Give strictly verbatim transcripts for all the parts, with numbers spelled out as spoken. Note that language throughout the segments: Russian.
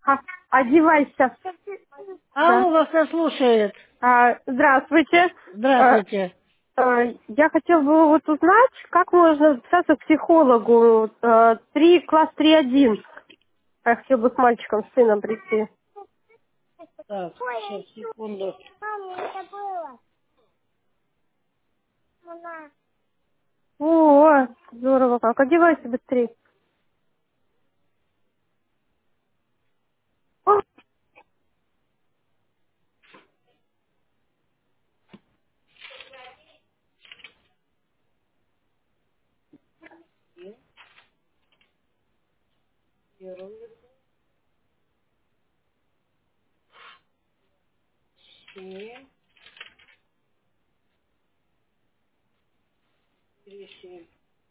А, одевайся. Да. Алло, вас нас слушает. А, здравствуйте. А, Здравствуйте. а, я хотела бы вот узнать, как можно записаться к психологу. А, три, класс три один. Я хотела бы с мальчиком, с сыном прийти. Так, сейчас, секунду. О, здорово как. Одевайся быстрее. О, Семь, три, семь.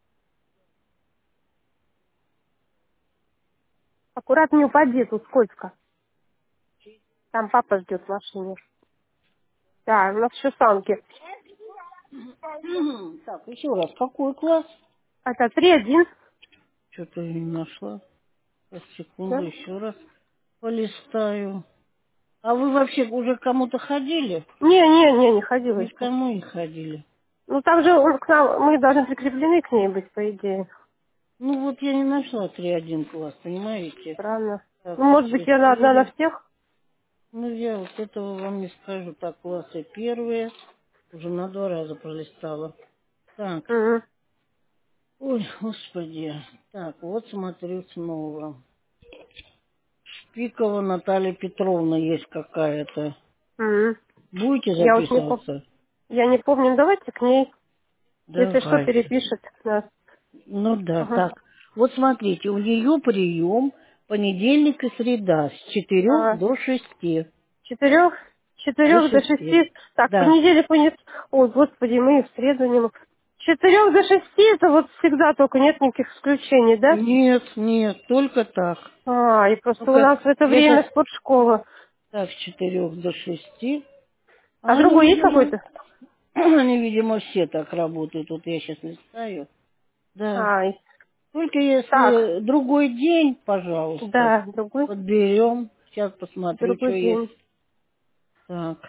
аккуратно не упади, тут скользко. Там папа ждет в машине. Да, у нас еще санки. Мгм. Так, еще раз, какой класс? Это три один. Что-то я не нашла. Сейчас, секунду, Да? еще раз полистаю. А вы вообще уже к кому-то ходили? Не, не, не, не ходила еще. Никому не ходили. Ну там же он к нам, мы должны прикреплены к ней быть, по идее. Ну вот я не нашла три один класс, понимаете? Странно. Так, Ну, может быть, я одна на четыре. всех? Ну я вот этого вам не скажу. Так, классы первые. Уже на два раза пролистала. Так, Угу. ой, господи. Так, вот смотрю снова. Шпикова Наталья Петровна есть какая-то. Угу. Будете Я вот не помню. записываться? Я не помню. Давайте к ней. Если что, Давайте. перепишет нас. Ну да, Ага. так. Вот смотрите, у нее прием понедельник и среда с четырех А, до шести. четырех, До четырех до шести. шести. Так, Да. понедельник, понес... Ой, господи, мы и в среду не можем. Четырех до шести это вот всегда только, нет никаких исключений, да? Нет, нет, только так. А, и просто у Только нас в это это время спортшкола. так, с четырех до шести. А А они, другой есть видимо, какой-то? они, видимо, все так работают. Вот я сейчас листаю. Да. А, и- Только так, если другой день, пожалуйста, да, другой, подберем. Сейчас посмотрю, что другой есть. день. Так.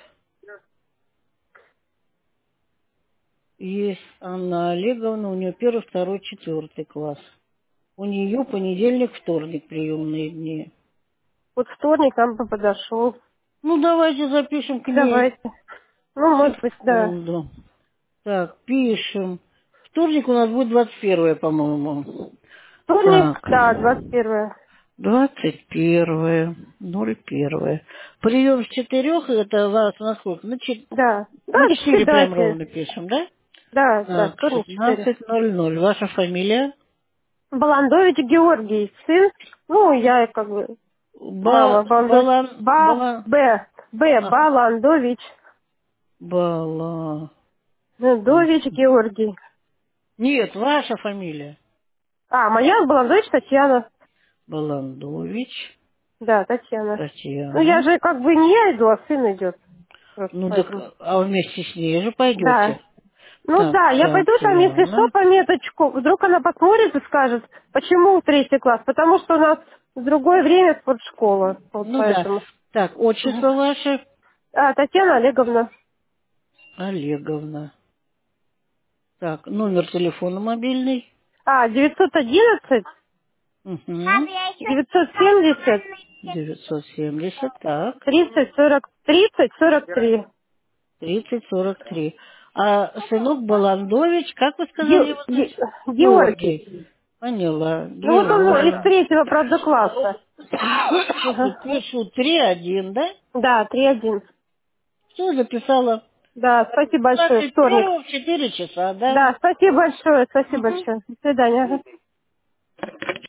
Есть Анна Олеговна, у нее первый, второй, четвертый класс. У нее понедельник, вторник приемные дни. Вот вторник нам бы подошел. Ну, давайте запишем к ней. Давайте. Ну, может быть, да. Секунду. Так, пишем. Вторник у нас будет двадцать первое, по-моему. Вторник, Так, да, двадцать первое. двадцать первое, ноль первое. Прием с четырех, это вас на сколько? На, чет- Да. Да, на четыре четыре прям давайте. ровно пишем, да? Да, да, Так, вторник, четыре. шестнадцать ноль ноль. Ваша фамилия? Баландович Георгий, сын. Ну, я как бы Ба, мама. Баландович. балан, Ба, бала, Б. Б. а, Баландович. бала. Дович Георгий. Нет, ваша фамилия. А, моя Баландович Татьяна. Баландович, Да, Татьяна. Ну, я Татьяна. же как бы не я иду, а сын идет. Просто Ну так, поэтому. а вместе с ней же Да. пойдете. Ну Так, да, я пойду там, если что, Татьяна. пометочку. Вдруг она посмотрит и скажет, почему третий класс. Потому что у нас в другое время спортшкола. Вот Ну да. поэтому. Так, Мгм. отчество ваше? А, Татьяна Олеговна. Олеговна. Так, номер телефона мобильный. А, девятьсот одиннадцать, Угу. девятьсот семьдесят, девятьсот семьдесят, так. тридцать сорок, тридцать сорок три. тридцать сорок три. А сынок Баландович, как вы сказали Ге- его Ге- звать? Георгий. Георгий. Поняла. Ну вот он из Георгий. третьего, правда, класса. Ага. Пишу три один, да? Да, три один. Все, записала. Да, спасибо большое. двадцать Вторник. первого в четыре часа, да? Да, спасибо большое, спасибо Мгм. большое. До свидания. Ага.